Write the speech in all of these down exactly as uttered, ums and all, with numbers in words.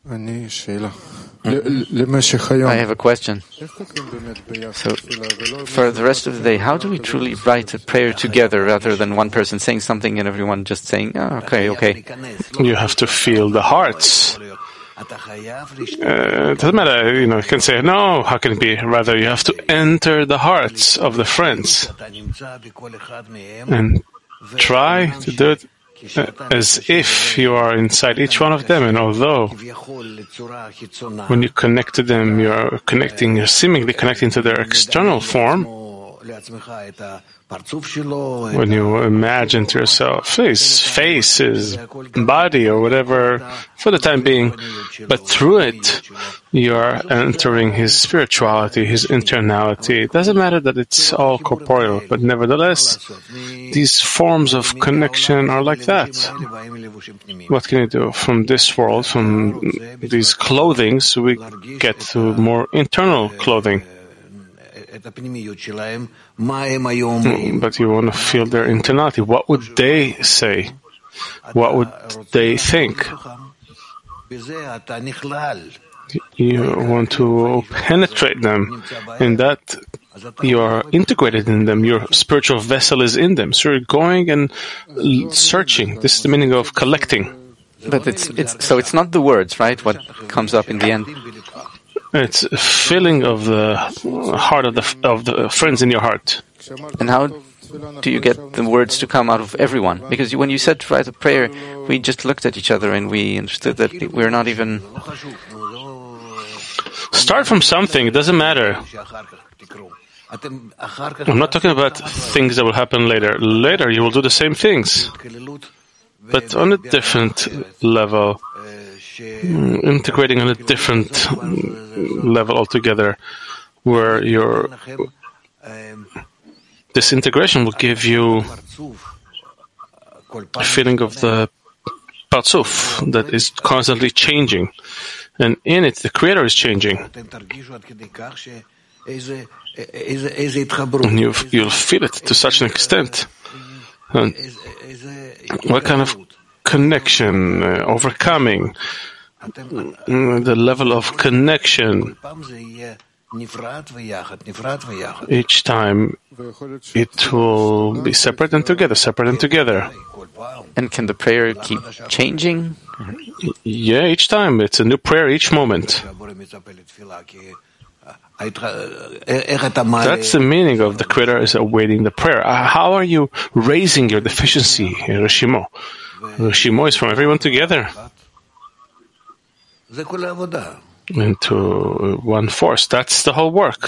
I have a question. So, for the rest of the day, how do we truly write a prayer together rather than one person saying something and everyone just saying, oh, okay, okay? You have to feel the hearts. Uh, it doesn't matter, you know, you can say, no, how can it be? Rather, you have to enter the hearts of the friends and try to do it uh, as if you are inside each one of them. And although when you connect to them, you're connecting, you're seemingly connecting to their external form, when you imagine to yourself his face, his body, or whatever, for the time being, but through it, you are entering his spirituality, his internality. It doesn't matter that it's all corporeal, but nevertheless, these forms of connection are like that. What can you do? From this world, from these clothings, we get to more internal clothing. But you want to feel their internality. What would they say? What would they think? You want to penetrate them. In that, you are integrated in them. Your spiritual vessel is in them. So you're going and searching. This is the meaning of collecting. But it's it's so it's not the words, right? What comes up in the end? It's a feeling of the heart of the of the friends in your heart. And how do you get the words to come out of everyone? Because when you said to write a prayer, we just looked at each other and we understood that we're not even... Start from something, it doesn't matter. I'm not talking about things that will happen later. Later you will do the same things, but on a different level. Integrating on a different level altogether, where your this integration will give you a feeling of the Parzuf that is constantly changing, and in it the Creator is changing. And you, you'll feel it to such an extent. And what kind of connection, uh, overcoming, the level of connection. Each time it will be separate and together, separate and together. And can the prayer keep changing? Yeah, each time. It's a new prayer each moment. That's the meaning of the Creator is awaiting the prayer. How are you raising your deficiency, Rishimo? Rishimo is from everyone together into one force. That's the whole work.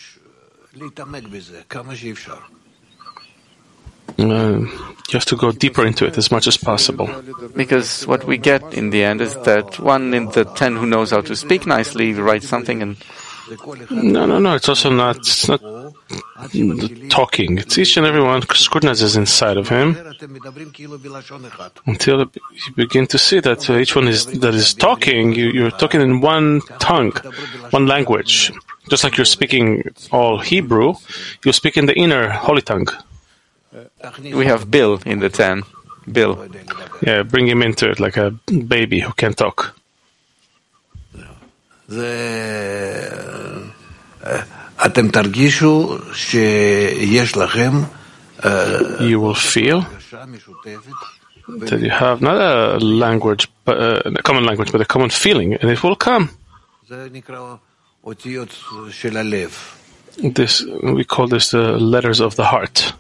Uh, you have to go deeper into it as much as possible. Because what we get in the end is that one in the ten who knows how to speak nicely writes something and... No, no, no. It's also not, it's not talking. It's each and every one scrutinizes inside of him until you begin to see that each one is that is talking. You, you're talking in one tongue, one language. Just like you're speaking all Hebrew, you speak in the inner holy tongue. We have Bill in the ten. Bill. Yeah, bring him into it like a baby who can't talk. You will feel that you have not a language, but uh, a common language, but a common feeling, and it will come. This we call this the letters of the heart,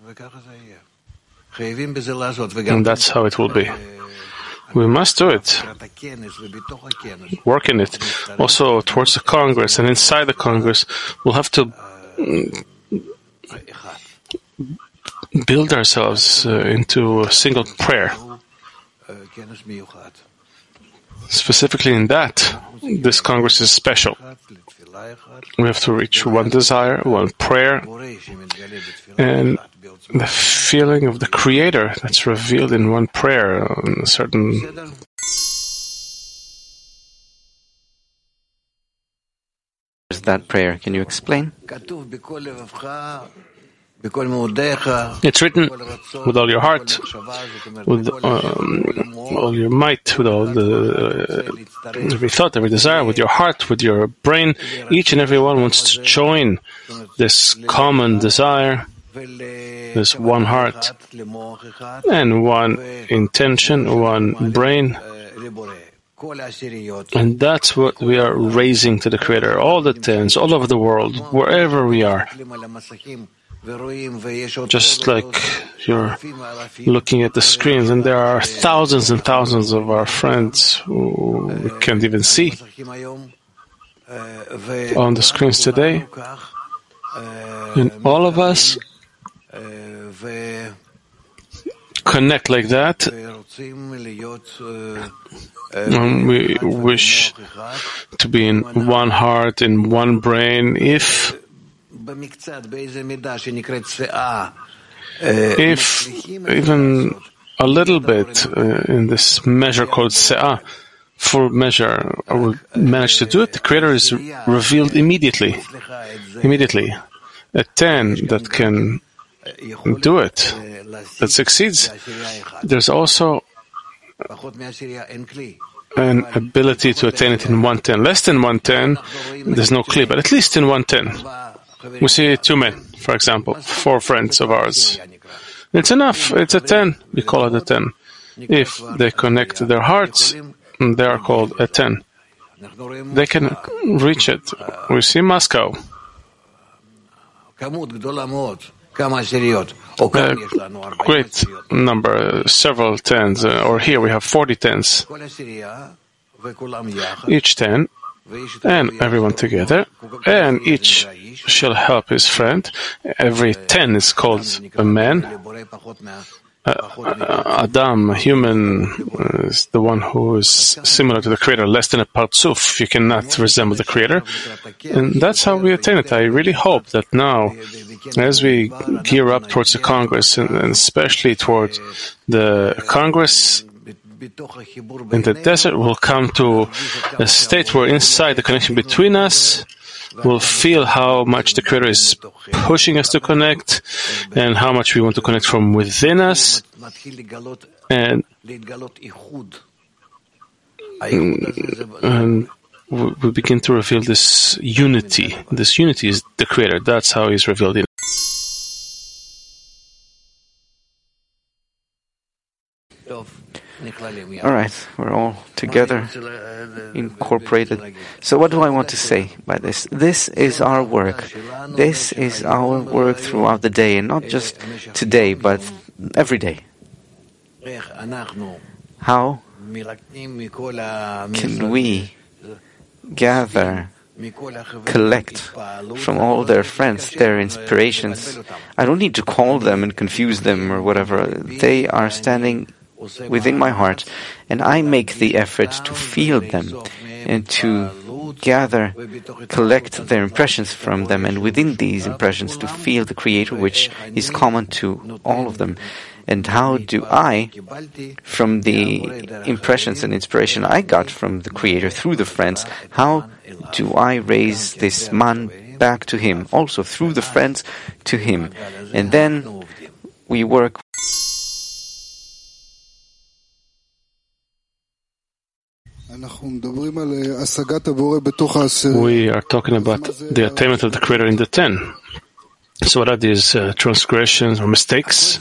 and that's how it will be. We must do it. Work in it. Also towards the Congress and inside the Congress, we'll have to build ourselves uh, into a single prayer. Specifically in that, this Congress is special. We have to reach one desire, one prayer, and the feeling of the Creator that's revealed in one prayer on a certain... That prayer, can you explain? It's written with all your heart, with um, all your might, with all the uh, every thought, every desire, with your heart, with your brain. Each and every one wants to join this common desire, this one heart, and one intention, one brain. And that's what we are raising to the Creator, all the tens, all over the world, wherever we are. Just like you're looking at the screens, and there are thousands and thousands of our friends who we can't even see on the screens today. And all of us connect like that, and we wish to be in one heart, in one brain. If If even a little bit uh, in this measure called Se'ah, full measure, I will manage to do it, the Creator is revealed immediately. Immediately. A ten that can do it, that succeeds. There's also an ability to attain it in one ten. Less than one ten, there's no kli, but at least in one ten. We see two men, for example, four friends of ours. It's enough. It's a ten. We call it a ten. If they connect their hearts, they are called a ten. They can reach it. We see Moscow. A great number, several tens, uh, or here we have forty tens. Each ten, and everyone together, and each shall help his friend. Every ten is called a man. Uh, Adam, a human, uh, is the one who is similar to the Creator, less than a partsuf. You cannot resemble the Creator. And that's how we attain it. I really hope that now, as we gear up towards the Congress, and, and especially towards the Congress in the desert, we'll come to a state where inside the connection between us, we'll feel how much the Creator is pushing us to connect and how much we want to connect from within us. And, and we begin to reveal this unity. This unity is the Creator. That's how He's revealed in us. All right, we're all together, incorporated. So what do I want to say by this? This is our work. This is our work throughout the day, and not just today, but every day. How can we gather, collect from all their friends, their inspirations? I don't need to call them and confuse them or whatever. They are standing within my heart, and I make the effort to feel them and to gather, collect their impressions from them, and within these impressions to feel the Creator, which is common to all of them. And how do I, from the impressions and inspiration I got from the Creator through the friends, how do I raise this man back to Him, also through the friends to Him? And then we work. We are talking about the attainment of the Creator in the ten. So what are these uh, transgressions or mistakes?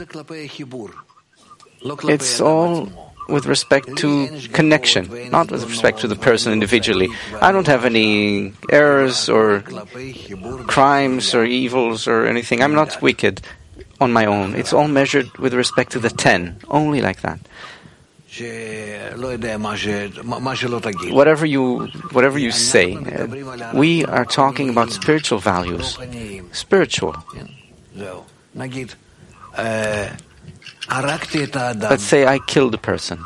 It's all with respect to connection, not with respect to the person individually. I don't have any errors or crimes or evils or anything. I'm not wicked on my own. It's all measured with respect to the ten, only like that. Whatever you, whatever you say, uh, we are talking about spiritual values. Spiritual. Let's say I killed a person.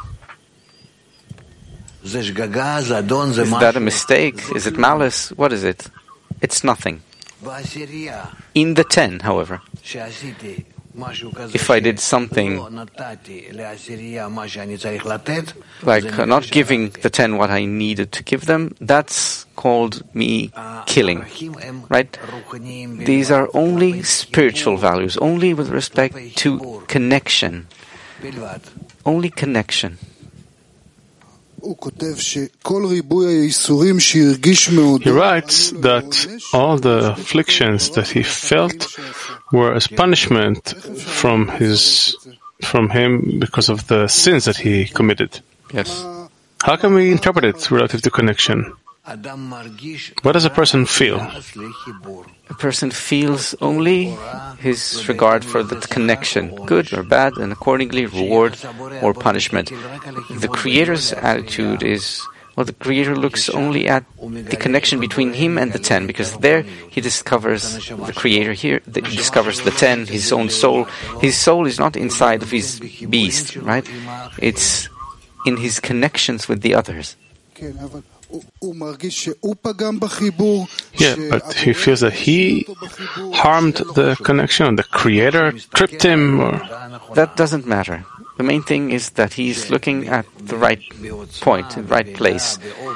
Is that a mistake? Is it malice? What is it? It's nothing. In the ten, however, if I did something like not giving the ten what I needed to give them, that's called me killing, right? These are only spiritual values, only with respect to connection, only connection. He writes that all the afflictions that he felt were as punishment from his, from him because of the sins that he committed. Yes. How can we interpret it relative to connection? What does a person feel? A person feels only his regard for the connection, good or bad, and accordingly reward or punishment. The Creator's attitude is, well, the Creator looks only at the connection between him and the ten, because there he discovers the Creator. Here he discovers the ten, his own soul. His soul is not inside of his beast, right? It's in his connections with the others. Yeah, but he feels that he harmed the connection, the Creator tripped him, or... That doesn't matter. The main thing is that he's looking at the right point, the right place,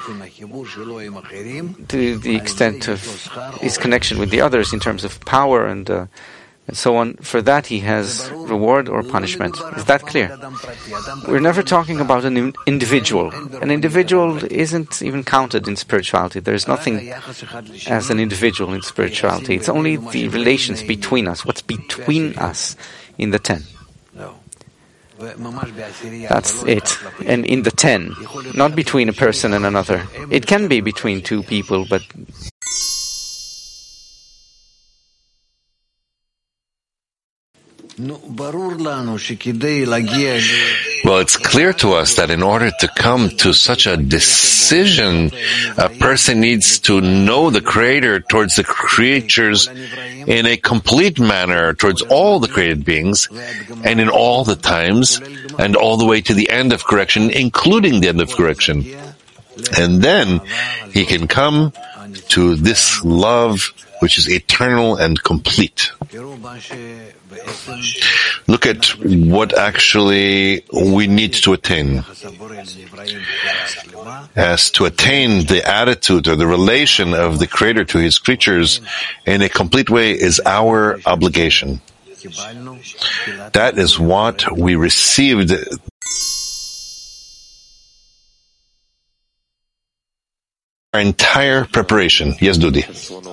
to the extent of his connection with the others in terms of power and uh, and so on. For that he has reward or punishment. Is that clear? We're never talking about an individual. An individual isn't even counted in spirituality. There is nothing as an individual in spirituality. It's only the relations between us, what's between us in the ten. That's it. And in the ten, not between a person and another. It can be between two people, but well, it's clear to us that in order to come to such a decision, a person needs to know the Creator towards the creatures in a complete manner, towards all the created beings, and in all the times, and all the way to the end of correction, including the end of correction. And then he can come to this love which is eternal and complete. Look at what actually we need to attain. As to attain the attitude or the relation of the Creator to His creatures in a complete way is our obligation. That is what we received. Our entire preparation. Yes, Dudi.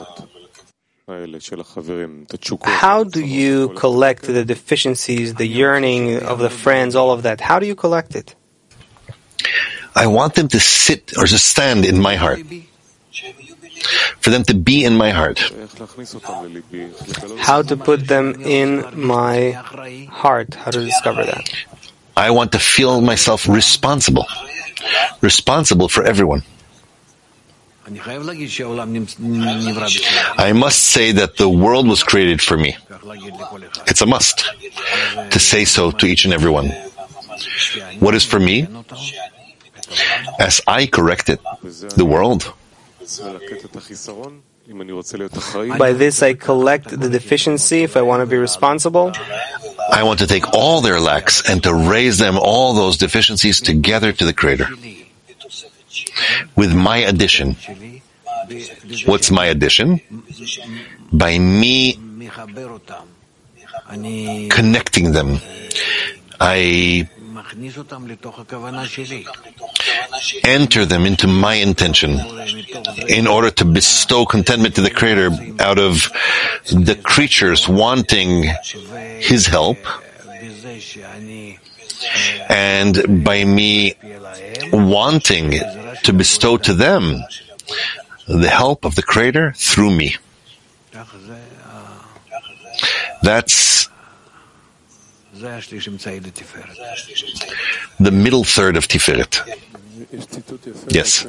How do you collect the deficiencies, the yearning of the friends, all of that? How do you collect it? I want them to sit or to stand in my heart. For them to be in my heart. How to put them in my heart? How to discover that? I want to feel myself responsible. Responsible for everyone. I must say that the world was created for me. It's a must to say so to each and every one. What is for me? As I correct it, the world. By this I collect the deficiency if I want to be responsible. I want to take all their lacks and to raise them, all those deficiencies, together to the Creator. With my addition. What's my addition? By me connecting them. I enter them into my intention in order to bestow contentment to the Creator out of the creatures wanting His help, and by me wanting to bestow to them the help of the Creator through me. That's the middle third of Tiferet. Yes.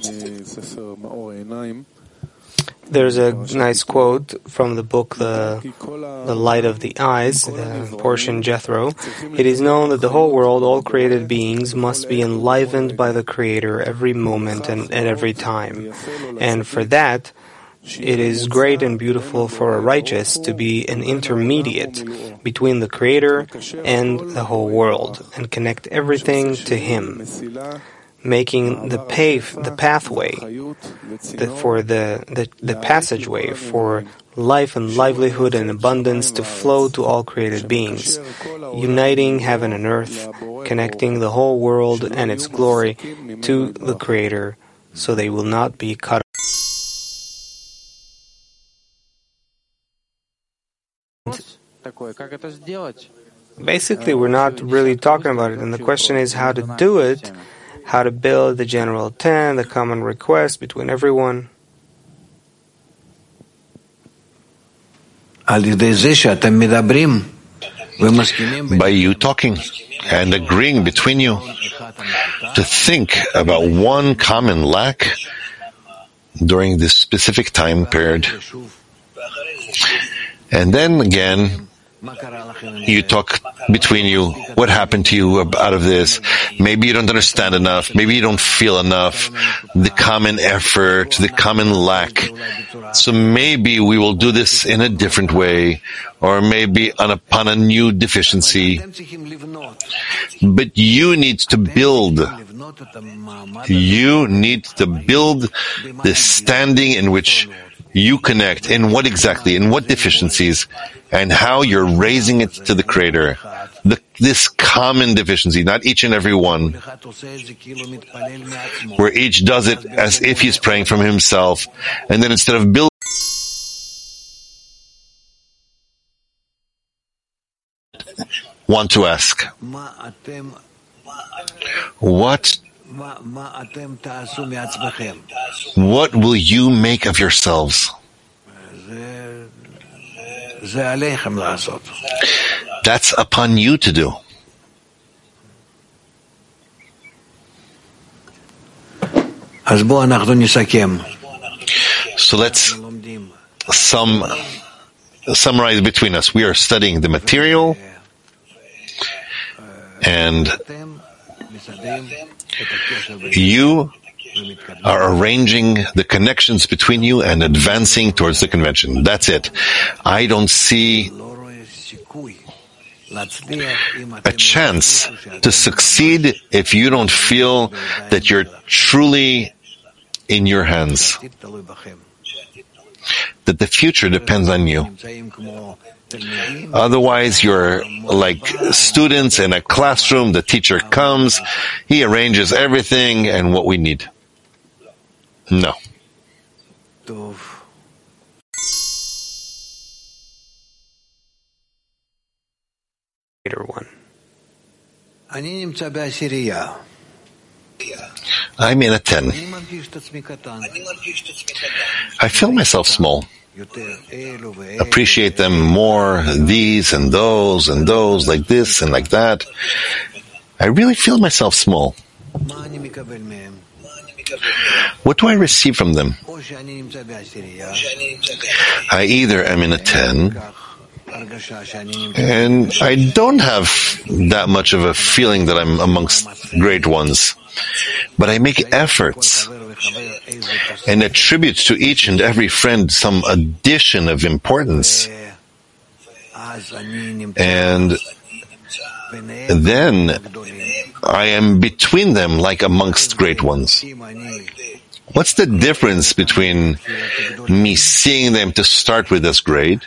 There's a nice quote from the book The the Light of the Eyes, the portion Jethro. It is known that the whole world, all created beings, must be enlivened by the Creator every moment and at every time. And for that, It is great and beautiful for a righteous to be an intermediate between the Creator and the whole world, and connect everything to Him, making the pave, the pathway, the, for the, the, the passageway for life and livelihood and abundance to flow to all created beings, uniting heaven and earth, connecting the whole world and its glory to the Creator, so they will not be cut off. Basically, we're not really talking about it, and the question is how to do it, how to build the general ten, the common request between everyone. By you talking and agreeing between you to think about one common lack during this specific time period. And then again, you talk between you, what happened to you out of this? Maybe you don't understand enough, maybe you don't feel enough, the common effort, the common lack. So maybe we will do this in a different way, or maybe on upon a new deficiency. But you need to build. You need to build the standing in which you connect, in what exactly, in what deficiencies, and how you're raising it to the Creator. The, this common deficiency, not each and every one, where each does it as if he's praying from himself, and then instead of building, want to ask, what What will you make of yourselves? That's upon you to do. So let's sum, summarize between us. We are studying the material, and you are arranging the connections between you and advancing towards the convention. That's it. I don't see a chance to succeed if you don't feel that you're truly in your hands, that the future depends on you. Otherwise, you're like students in a classroom. The teacher comes, he arranges everything and what we need. No. One. I'm in a ten. I feel myself small. Appreciate them more, these and those and those, like this and like that. I really feel myself small. What do I receive from them? I either am in a ten, and I don't have that much of a feeling that I'm amongst great ones, but I make efforts and attribute to each and every friend some addition of importance. And then I am between them like amongst great ones. What's the difference between me seeing them to start with as great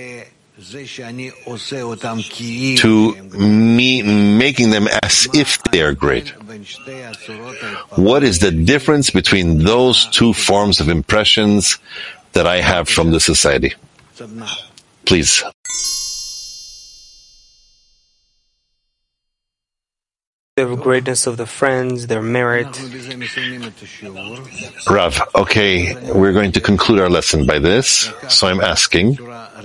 to me making them as if they are great? What is the difference between those two forms of impressions that I have from the society? Please. The greatness of the friends, their merit. Rav, okay, we're going to conclude our lesson by this, so I'm asking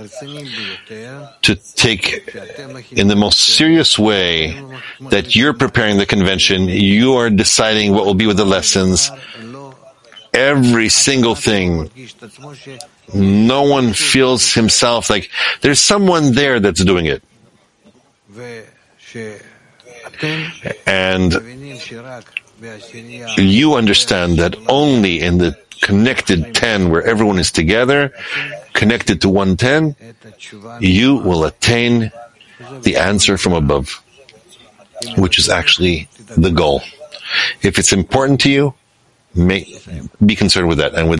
to take in the most serious way that you're preparing the convention, you are deciding what will be with the lessons, every single thing. No one feels himself like there's someone there that's doing it. And you understand that only in the connected ten, where everyone is together, connected to one ten, you will attain the answer from above, which is actually the goal. If it's important to you, make, be concerned with that. And with